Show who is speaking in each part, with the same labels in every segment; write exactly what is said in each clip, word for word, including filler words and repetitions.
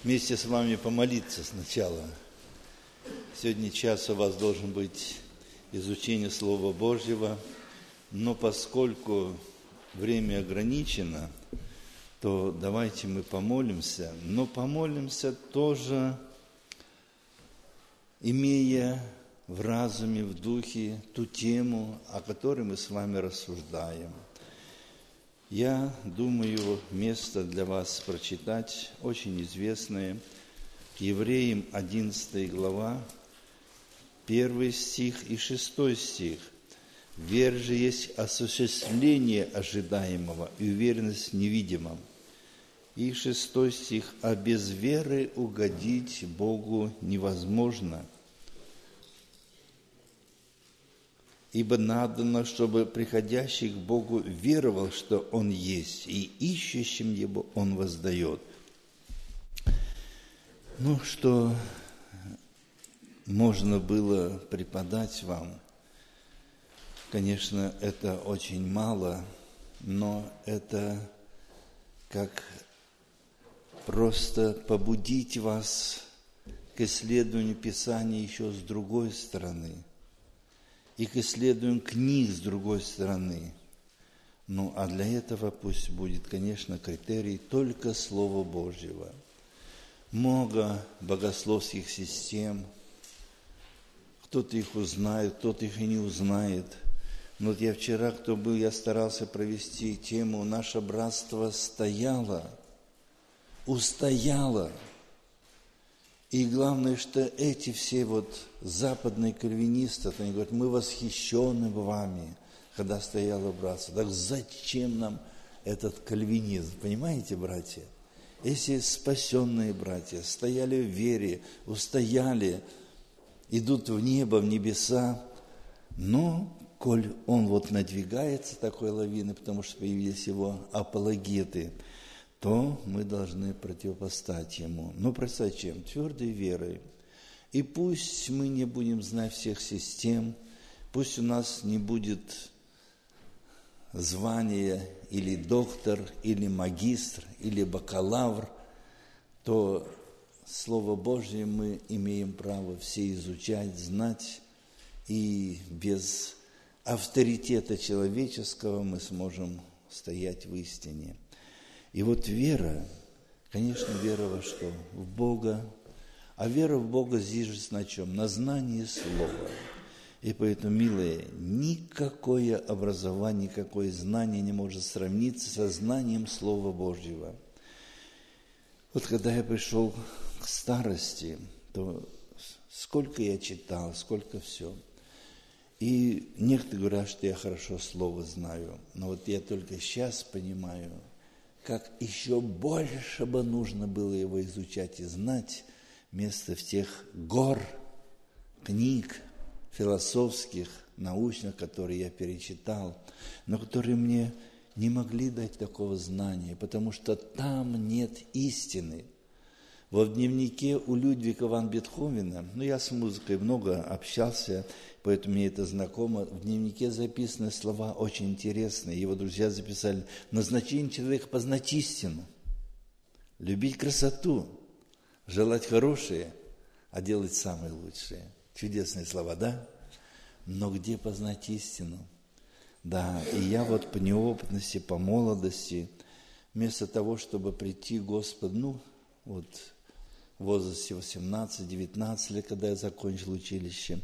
Speaker 1: вместе с вами помолиться сначала. Сегодня час у вас должен быть изучение Слова Божьего, но поскольку время ограничено, то давайте мы помолимся, но помолимся тоже, имея в разуме, в духе ту тему, о которой мы с вами рассуждаем. Я думаю, место для вас прочитать очень известное. Евреям одиннадцатая глава, первый стих и шестой стих. «Вера же есть осуществление ожидаемого и уверенность в невидимом». И шестой стих. «А без веры угодить Богу невозможно. Ибо надано, чтобы приходящий к Богу веровал, что Он есть, и ищущим Его Он воздает». Ну, что можно было преподать вам, конечно, это очень мало, но это как просто побудить вас к исследованию Писания еще с другой стороны, и к исследованию книг с другой стороны. Ну, а для этого пусть будет, конечно, критерий только Слова Божьего. Много богословских систем, кто-то их узнает, кто-то их и не узнает. Но вот я вчера, кто был, я старался провести тему «Наше братство стояло, устояло». И главное, что эти все вот западные кальвинисты, они говорят, мы восхищены вами, когда стояло братство. Так зачем нам этот кальвинизм? Понимаете, братья? Если спасенные братья стояли в вере, устояли, идут в небо, в небеса, но, коль он вот надвигается такой лавиной, потому что появились его апологеты, то мы должны противопоставить ему. Но противопоставить чем? Твердой верой. И пусть мы не будем знать всех систем, пусть у нас не будет звания или доктор, или магистр, или бакалавр, то Слово Божье мы имеем право все изучать, знать, и без авторитета человеческого мы сможем стоять в истине. И вот вера, конечно, вера во что? В Бога. А вера в Бога зиждется на чем? На знании Слова. И поэтому, милые, никакое образование, никакое знание не может сравниться со знанием Слова Божьего. Вот когда я пришел к старости, то сколько я читал, сколько все. И некоторые говорят, что я хорошо Слово знаю. Но вот я только сейчас понимаю, как еще больше бы нужно было его изучать и знать, вместо в тех гор книг философских, научных, которые я перечитал, но которые мне не могли дать такого знания, потому что там нет истины. Вот в дневнике у Людвига ван Бетховена, ну я с музыкой много общался, поэтому мне это знакомо, в дневнике записаны слова очень интересные. Его друзья записали: назначение человека познать истину, любить красоту, желать хорошее, а делать самое лучшее. Чудесные слова, да? Но где познать истину? Да, и я вот по неопытности, по молодости, вместо того, чтобы прийти к Господу, ну, вот в возрасте восемнадцать-девятнадцать лет, когда я закончил училище,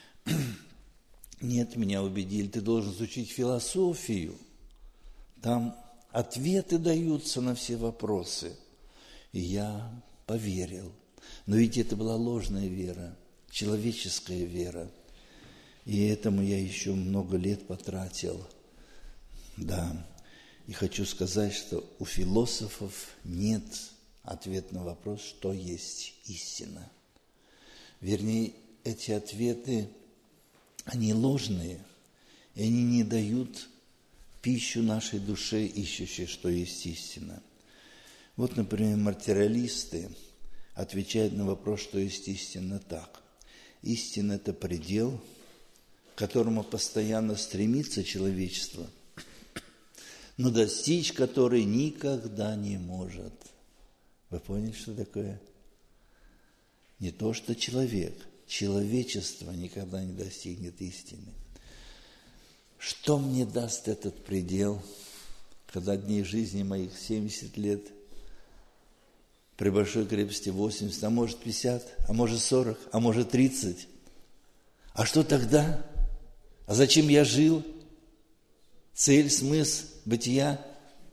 Speaker 1: нет, меня убедили, ты должен изучить философию. Там ответы даются на все вопросы. И я поверил. Но ведь это была ложная вера, человеческая вера. И этому я еще много лет потратил. Да. И хочу сказать, что у философов нет ответа на вопрос, что есть истина. Вернее, эти ответы, они ложные, и они не дают пищу нашей душе, ищущей, что есть истина. Вот, например, материалисты отвечают на вопрос, что есть истина, так. Истина – это предел, к которому постоянно стремится человечество, но достичь который никогда не может. Вы поняли, что такое? Не то, что человек, человечество никогда не достигнет истины. Что мне даст этот предел, когда дней жизни моих семьдесят лет, при большой крепости восемьдесят, а может пятьдесят, а может сорок, а может тридцать? А что тогда? А зачем я жил? Цель, смысл бытия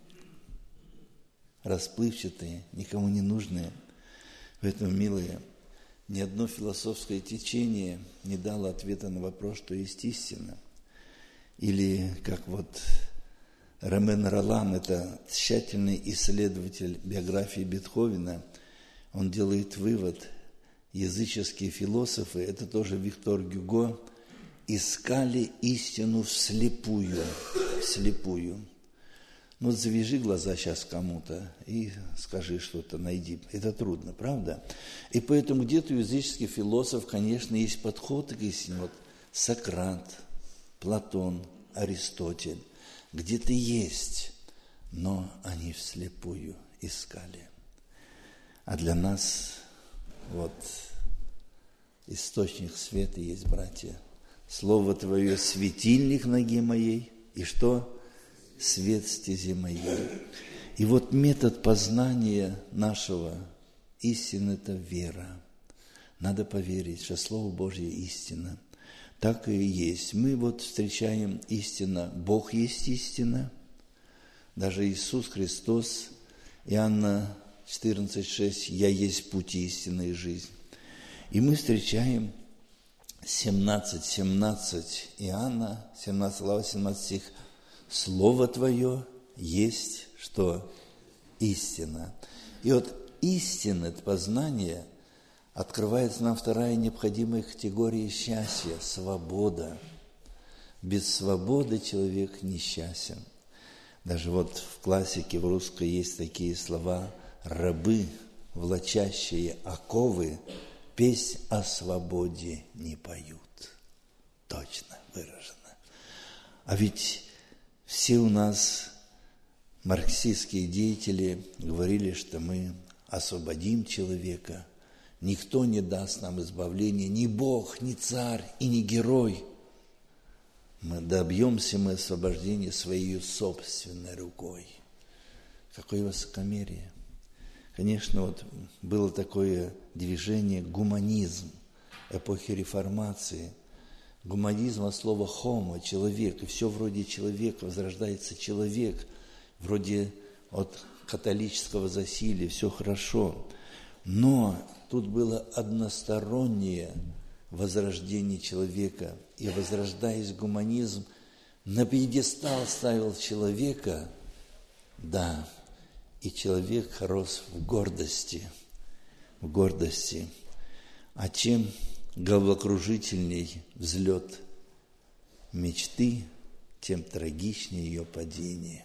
Speaker 1: расплывчатые, никому не нужные. Поэтому, милые, ни одно философское течение не дало ответа на вопрос, что есть истина. Или, как вот Ромен Ролан, это тщательный исследователь биографии Бетховена, он делает вывод, языческие философы, это тоже Виктор Гюго, искали истину вслепую, вслепую. Ну, завяжи глаза сейчас кому-то и скажи что-то, найди. Это трудно, правда? И поэтому где-то у языческих философов, конечно, есть подход к истине. Вот Сократ, Платон, Аристотель. Где-то есть, но они вслепую искали. А для нас вот источник света есть, братья. Слово Твое – светильник ноги моей, и что? Свет стези моей. И вот метод познания нашего истины – это вера. Надо поверить, что Слово Божье – истина. Так и есть. Мы вот встречаем истина. Бог есть истина. Даже Иисус Христос, Иоанна четырнадцать шесть, «Я есть путь, истина и жизнь». И мы встречаем семнадцать семнадцать Иоанна, семнадцатая глава, семнадцатый стих. Слово Твое есть что? Истина. И вот истина, это познание, открывается нам вторая необходимая категория счастья – свобода. Без свободы человек несчастен. Даже вот в классике, в русской есть такие слова: «Рабы, влачащие оковы, песнь о свободе не поют». Точно выражено. А ведь все у нас марксистские деятели говорили, что мы освободим человека. Никто не даст нам избавления, ни Бог, ни царь и ни герой. Мы добьемся мы освобождения своей собственной рукой. Какое высокомерие! Конечно, вот было такое движение гуманизм эпохи реформации. Гуманизм от слова homo, человек, и все вроде человека, возрождается человек, вроде от католического засилия, все хорошо. Но тут было одностороннее возрождение человека. И, возрождаясь гуманизм, на пьедестал ставил человека, да, и человек рос в гордости, в гордости. А чем головокружительней взлет мечты, тем трагичнее ее падение.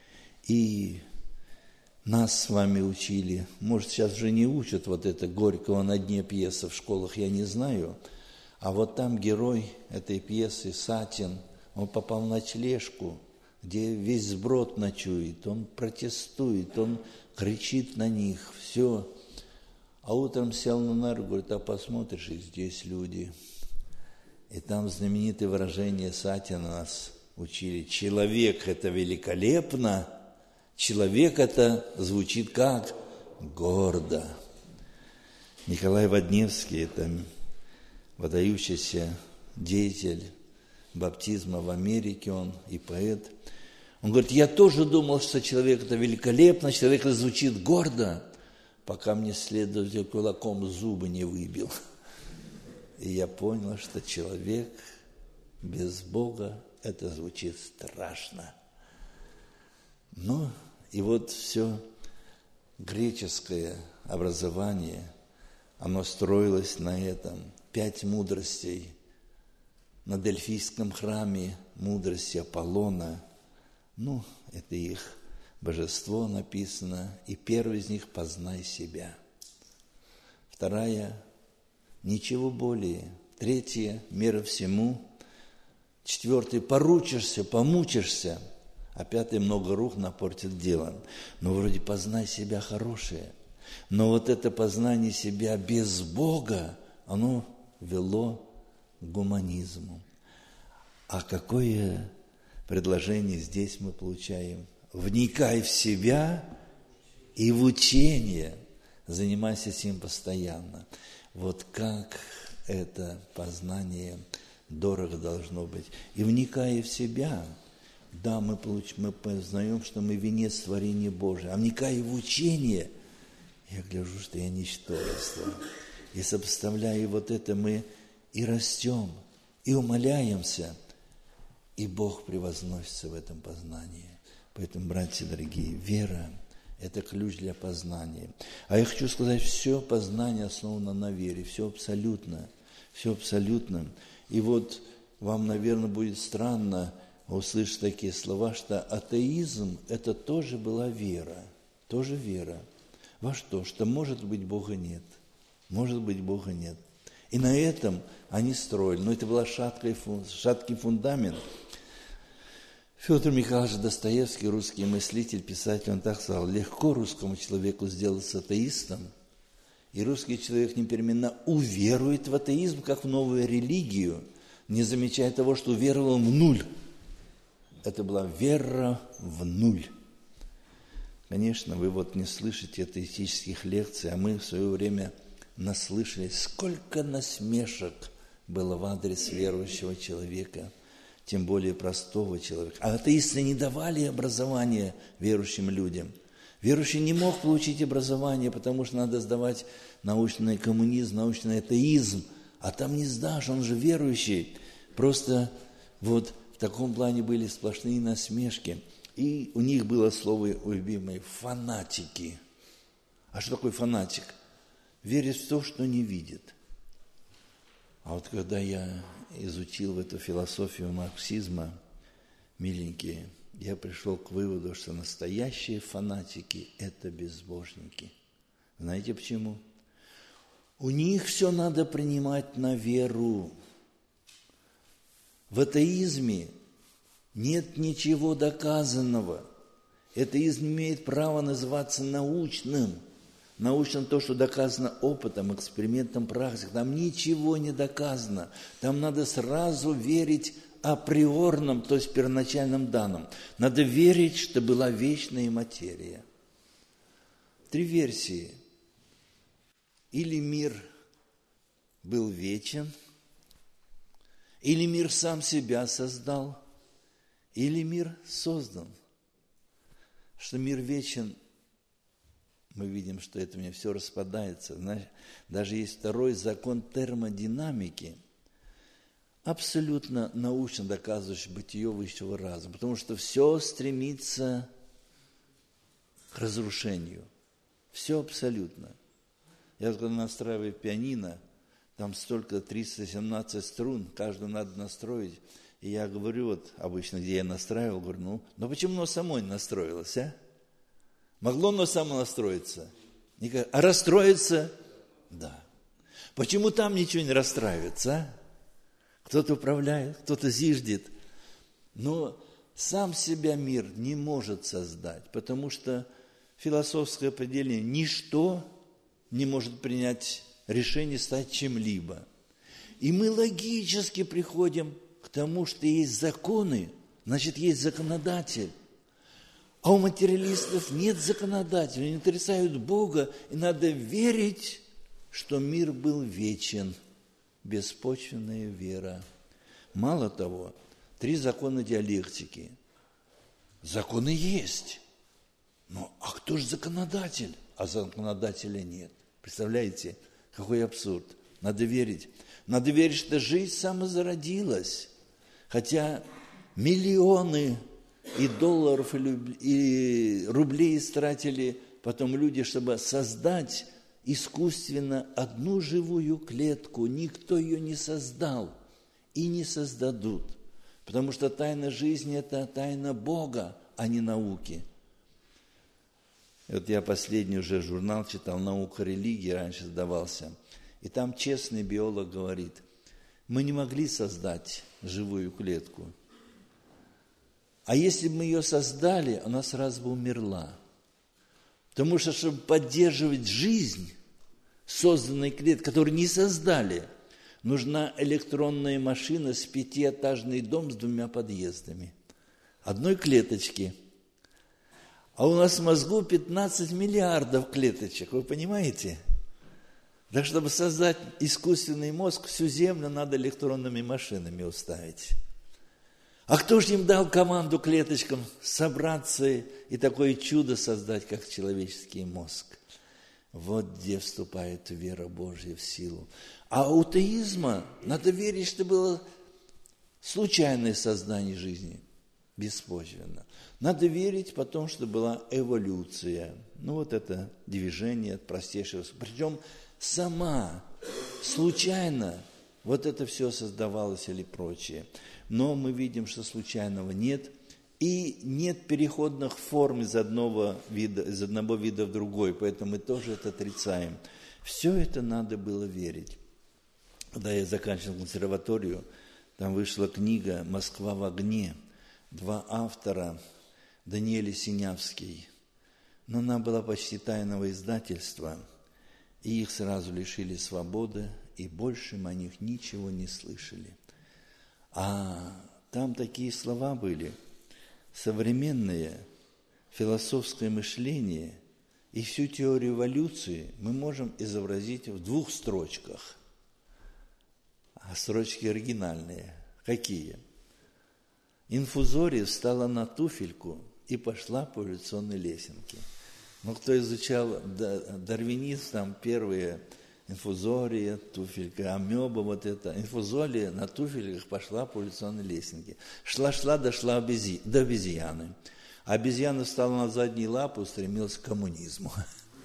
Speaker 1: И нас с вами учили, может, сейчас уже не учат вот это Горького на дне пьесы в школах, я не знаю, а вот там герой этой пьесы, Сатин, он попал в ночлежку, где весь сброд ночует, он протестует, он кричит на них, все. А утром сел на нару, говорит: а посмотришь, и здесь люди. И там знаменитое выражение Сатина нас учили: человек – это великолепно, человек – это звучит как? Гордо. Николай Водневский – это выдающийся деятель баптизма в Америке, он и поэт. Он говорит: я тоже думал, что человек – это великолепно, человек – это звучит гордо, пока мне следователь кулаком зубы не выбил. И я понял, что человек без Бога – это звучит страшно. Ну, и вот все греческое образование, оно строилось на этом. Пять мудростей на Дельфийском храме, мудрости Аполлона. Ну, это их божество написано. И первый из них – познай себя. Вторая – ничего более. Третья – мера всему. Четвертый – поручишься, помучишься. А пятый – много рук напортит дело. Но вроде познай себя хорошее. Но вот это познание себя без Бога, оно вело к гуманизму. А какое предложение здесь мы получаем? Вникай в себя и в учение, занимайся этим постоянно. Вот как это познание дорого должно быть. И вникая в себя, да, мы, получ, мы познаем, что мы венец творения Божия. А вникая в учение, я гляжу, что я ничтожество. И сопоставляя вот это, мы и растем, и умоляемся, и Бог превозносится в этом познании. Поэтому, братья дорогие, вера – это ключ для познания. А я хочу сказать, все познание основано на вере, все абсолютно, все абсолютно. И вот вам, наверное, будет странно услышать такие слова, что атеизм – это тоже была вера, тоже вера. Во что? Что, может быть, Бога нет. Может быть, Бога нет. И на этом они строили. Но это был шаткий фундамент. Федор Михайлович Достоевский, русский мыслитель, писатель, он так сказал: легко русскому человеку сделаться атеистом, и русский человек непременно уверует в атеизм, как в новую религию, не замечая того, что уверовал в нуль. Это была вера в нуль. Конечно, вы вот не слышите атеистических лекций, а мы в свое время наслышались, сколько насмешек было в адрес верующего человека, тем более простого человека. А атеисты не давали образования верующим людям. Верующий не мог получить образование, потому что надо сдавать научный коммунизм, научный атеизм. А там не сдашь, он же верующий. Просто вот в таком плане были сплошные насмешки. И у них было слово любимое – фанатики. А что такое фанатик? Верит в то, что не видит. А вот когда я изучил эту философию марксизма, миленькие, я пришел к выводу, что настоящие фанатики – это безбожники. Знаете почему? У них все надо принимать на веру. В атеизме нет ничего доказанного. Атеизм имеет право называться научным. Научным то, что доказано опытом, экспериментом, практикой. Там ничего не доказано. Там надо сразу верить априорным, то есть первоначальным данным. Надо верить, что была вечная материя. Три версии. Или мир был вечен, или мир сам себя создал, или мир создан. Что мир вечен, мы видим, что это мне все распадается. Знаешь, даже есть второй закон термодинамики, абсолютно научно доказывающий бытие высшего разума, потому что все стремится к разрушению. Все абсолютно. Я когда настраиваю пианино, там столько триста семнадцать струн, каждую надо настроить. И я говорю, вот обычно, где я настраивал, говорю, ну, ну почему оно само не настроилось, а? Могло оно само настроиться? Никак. А расстроиться? Да. Почему там ничего не расстраивается, а? Кто-то управляет, кто-то зиждет. Но сам себя мир не может создать, потому что философское определение – ничто не может принять решение стать чем-либо. И мы логически приходим к тому, что есть законы, значит, есть законодатель. А у материалистов нет законодателя, они отрицают Бога, и надо верить, что мир был вечен. Беспочвенная вера. Мало того, три закона диалектики. Законы есть. Но а кто же законодатель? А законодателя нет. Представляете, какой абсурд. Надо верить. Надо верить, что жизнь самозародилась. Хотя миллионы и долларов, и рублей истратили потом люди, чтобы создать искусственно одну живую клетку. Никто ее не создал и не создадут. Потому что тайна жизни – это тайна Бога, а не науки. Вот я последний уже журнал читал «Наука религии», раньше сдавался. И там честный биолог говорит, мы не могли создать живую клетку. А если бы мы ее создали, она сразу бы умерла. Потому что, чтобы поддерживать жизнь созданной клеткой, которую не создали, нужна электронная машина с пятиэтажный дом с двумя подъездами. Одной клеточки. А у нас в мозгу пятнадцать миллиардов клеточек, вы понимаете? Так, чтобы создать искусственный мозг, всю Землю надо электронными машинами уставить. А кто же им дал команду клеточкам собраться и такое чудо создать, как человеческий мозг? Вот где вступает вера Божья в силу. А у теизма надо верить, что было случайное создание жизни, беспочвенно. Надо верить потом, что была эволюция. Ну вот это движение от простейшего. Причем сама, случайно, вот это все создавалось или прочее. Но мы видим, что случайного нет. И нет переходных форм из одного вида, из одного вида в другой. Поэтому мы тоже это отрицаем. Все это надо было верить. Когда я заканчивал консерваторию, там вышла книга «Москва в огне». Два автора, Даниэль и Синявский. Но она была почти тайного издательства. И их сразу лишили свободы, и больше мы о них ничего не слышали. А там такие слова были. Современное философское мышление и всю теорию эволюции мы можем изобразить в двух строчках. А строчки оригинальные. Какие? Инфузория встала на туфельку и пошла по эволюционной лесенке. Ну, кто изучал дарвинизм, там первые инфузория, туфелька, амеба, вот это. Инфузория на туфельках пошла по эволюционной лесенке. Шла-шла, дошла обези... до обезьяны. А обезьяна встала на задние лапы и устремилась к коммунизму.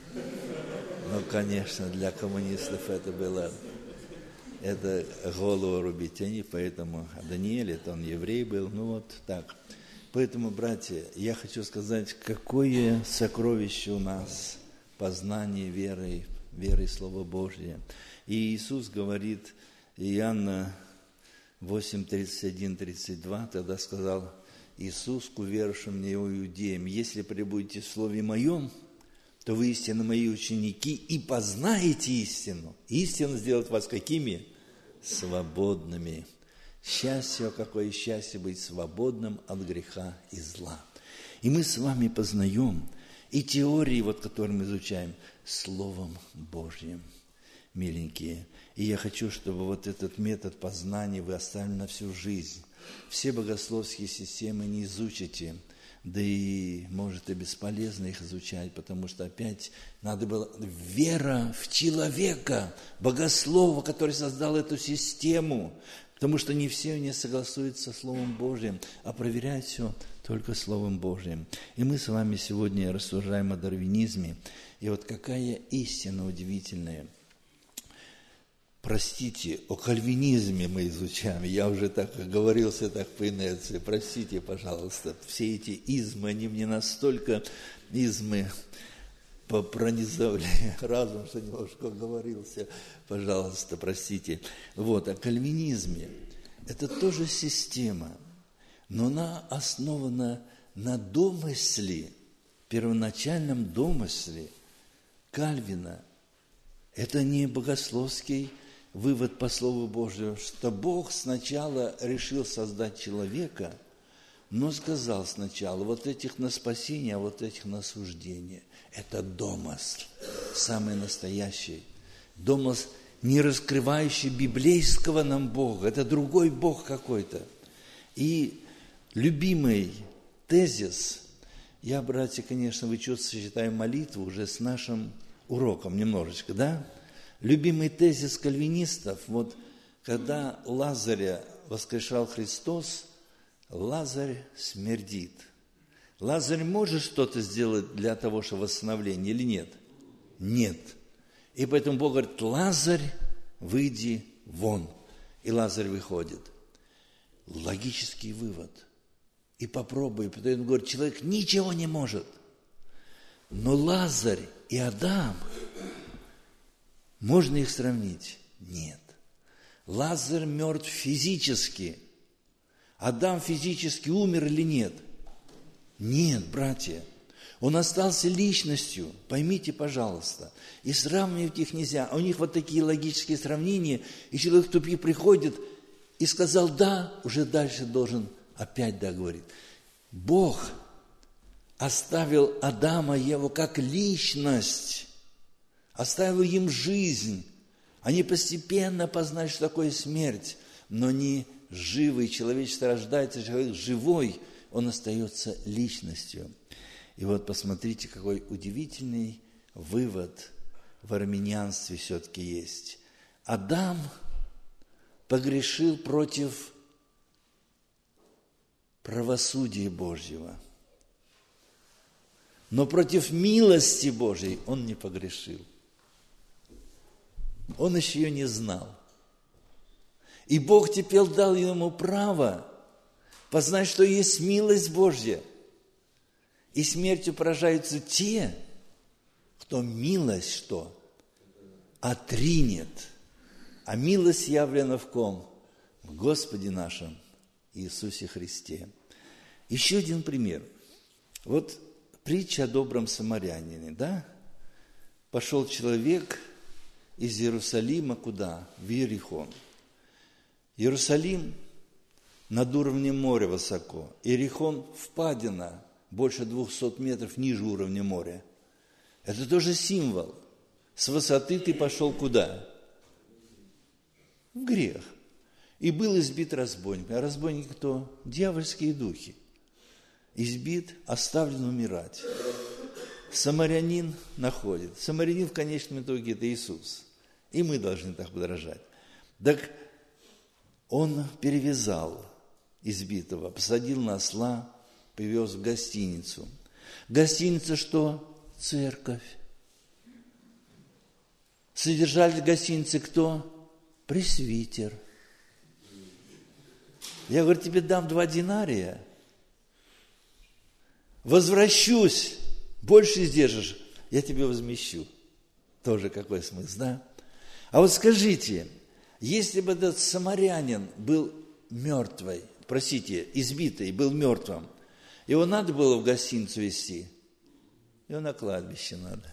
Speaker 1: Ну, конечно, для коммунистов это было... Это голову рубить, они, поэтому Даниэль, это он еврей был, ну вот так. Поэтому, братья, я хочу сказать, какое сокровище у нас познание веры, веры Слова Божьего. И Иисус говорит, Иоанна восемь, тридцать один, тридцать два, тогда сказал Иисус к уверовавшим мне иудеям: если пребудете в Слове Моем, то вы истинно мои ученики и познаете истину. Истина сделает вас какими? Свободными. Счастье, какое счастье быть свободным от греха и зла. И мы с вами познаем и теории, вот, которые мы изучаем, Словом Божьим, миленькие. И я хочу, чтобы вот этот метод познания вы оставили на всю жизнь. Все богословские системы не изучите, да и, может, и бесполезно их изучать, потому что опять надо было вера в человека, богослова, который создал эту систему, потому что не все не согласуются со Словом Божьим, а проверяют все только Словом Божьим. И мы с вами сегодня рассуждаем о дарвинизме, и вот какая истина удивительная. Простите, о кальвинизме мы изучаем. Я уже так оговорился так по инерции. Простите, пожалуйста, все эти измы, они мне настолько измы пронизали разум, что немножко оговорился. Пожалуйста, простите. Вот, о кальвинизме. Это тоже система, но она основана на домысле, первоначальном домысле Кальвина. Это не богословский вывод по Слову Божьему, что Бог сначала решил создать человека, но сказал сначала вот этих на спасение, а вот этих на осуждение. Это домысл, самый настоящий. Домысл, не раскрывающий библейского нам Бога. Это другой Бог какой-то. И любимый тезис, я, братья, конечно, вы чувствуете, сочетаю молитву уже с нашим уроком немножечко, да? Любимый тезис кальвинистов, вот когда Лазаря воскрешал Христос, Лазарь смердит. Лазарь может что-то сделать для того, чтобы восстановление, или нет? Нет. И поэтому Бог говорит: Лазарь, выйди вон. И Лазарь выходит. Логический вывод. И попробуй. Потом он говорит: человек ничего не может. Но Лазарь и Адам, можно их сравнить? Нет. Лазарь мертв физически. Адам физически умер или нет? Нет, братья. Он остался личностью, поймите, пожалуйста. И сравнивать их нельзя. А у них вот такие логические сравнения, и человек в тупик приходит и сказал «да», уже дальше должен опять «да» говорить. Бог оставил Адама и Еву как личность, оставил им жизнь. Они постепенно познали, что такое смерть, но не живый. Человечество рождается, человек живой, он остается личностью. И вот посмотрите, какой удивительный вывод в армянианстве все-таки есть. Адам погрешил против правосудия Божьего, но против милости Божьей он не погрешил. Он еще ее не знал. И Бог теперь дал ему право познать, что есть милость Божья. И смертью поражаются те, кто милость что? Отринет. А милость явлена в ком? В Господе нашем Иисусе Христе. Еще один пример. Вот притча о добром самарянине, да? Пошел человек из Иерусалима куда? В Иерихон. Иерусалим над уровнем моря высоко. Иерихон впадина, больше двухсот метров ниже уровня моря. Это тоже символ. С высоты ты пошел куда? В грех. И был избит разбойник. А разбойник кто? Дьявольские духи. Избит, оставлен умирать. Самарянин находит. Самарянин в конечном итоге это Иисус. И мы должны так подражать. Так он перевязал избитого, посадил на осла, привез в гостиницу. Гостиница что? Церковь. Содержатель гостиницы кто? Пресвитер. Я говорю, тебе дам два динария, возвращусь, больше сдержишь, я тебе возмещу. Тоже какой смысл, да? А вот скажите, если бы этот самарянин был мертвый, простите, избитый, был мертвым, его надо было в гостиницу везти? Его на кладбище надо.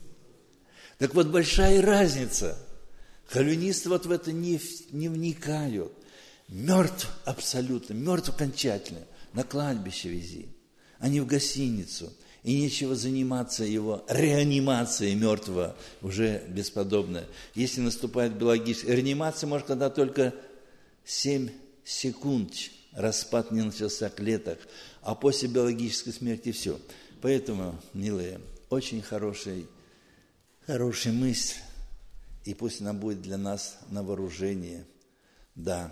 Speaker 1: Так вот, большая разница. Кальвинисты вот в это не, не вникают. Мертв абсолютно, мертв окончательно. На кладбище вези, а не в гостиницу. И нечего заниматься его реанимацией мертвого, уже бесподобно. Если наступает биологическая реанимация, может, когда только семь секунд распад не начался клеток, а после биологической смерти все. Поэтому, милые, очень хороший, хорошая мысль, и пусть она будет для нас на вооружение. Да,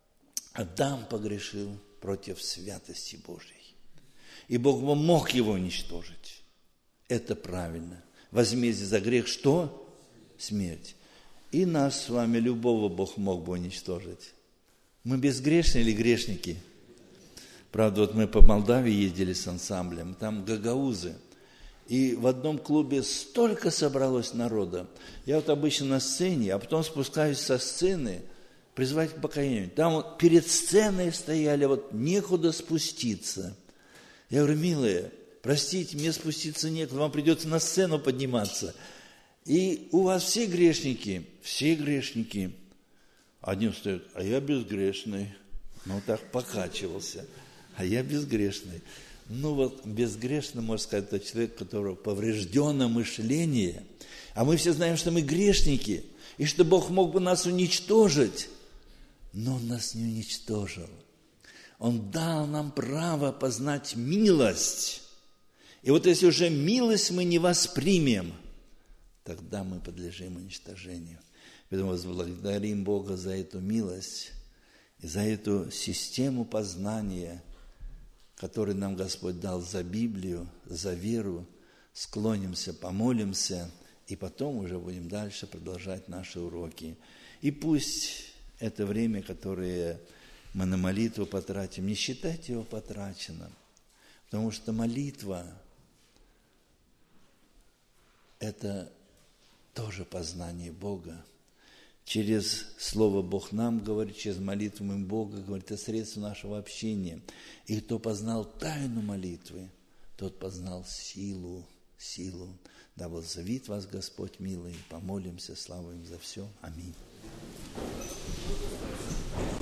Speaker 1: Адам погрешил против святости Божьей. И Бог мог его уничтожить. Это правильно. Возмездие за грех что? Смерть. И нас с вами, любого, Бог мог бы уничтожить. Мы безгрешные или грешники? Правда, вот мы по Молдавии ездили с ансамблем, там гагаузы. И в одном клубе столько собралось народа. Я вот обычно на сцене, а потом спускаюсь со сцены призвать к покаянию. Там вот перед сценой стояли, вот некуда спуститься. Я говорю, милые, простите, мне спуститься некуда, вам придется на сцену подниматься. И у вас все грешники, все грешники. Один встает, а я безгрешный. Ну, так покачивался. А я безгрешный. Ну, вот безгрешный, можно сказать, это человек, у которого повреждено мышление. А мы все знаем, что мы грешники, и что Бог мог бы нас уничтожить. Но Он нас не уничтожил. Он дал нам право познать милость. И вот если уже милость мы не воспримем, тогда мы подлежим уничтожению. Поэтому возблагодарим Бога за эту милость и за эту систему познания, которую нам Господь дал за Библию, за веру. Склонимся, помолимся, и потом уже будем дальше продолжать наши уроки. И пусть это время, которое мы на молитву потратим, не считайте его потраченным, потому что молитва – это тоже познание Бога. Через Слово Бог нам говорит, через молитву мы Бога говорит, это средство нашего общения. И кто познал тайну молитвы, тот познал силу, силу. Да благословит вас Господь милый, помолимся, слава им за все. Аминь.